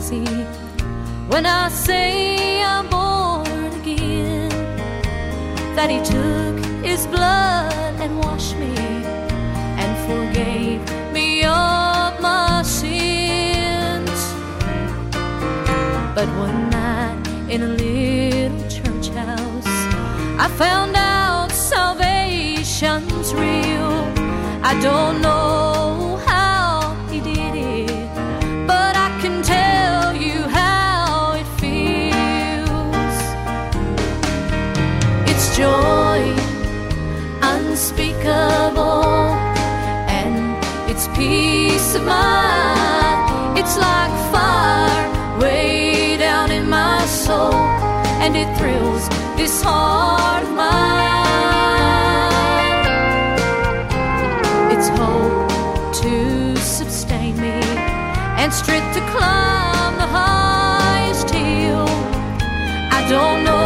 crazy when I say I'm born again, that he took his blood and washed me and forgave me of my sins. But one night in a little church house, I found out salvation's real. I don't know how he did it, but I can tell you how it feels. It's joy unspeakable, and it's peace of mind. It's like fire way down in my soul, and it thrills this heart of mine. It's hope to sustain me, and strength to climb the highest hill. I don't know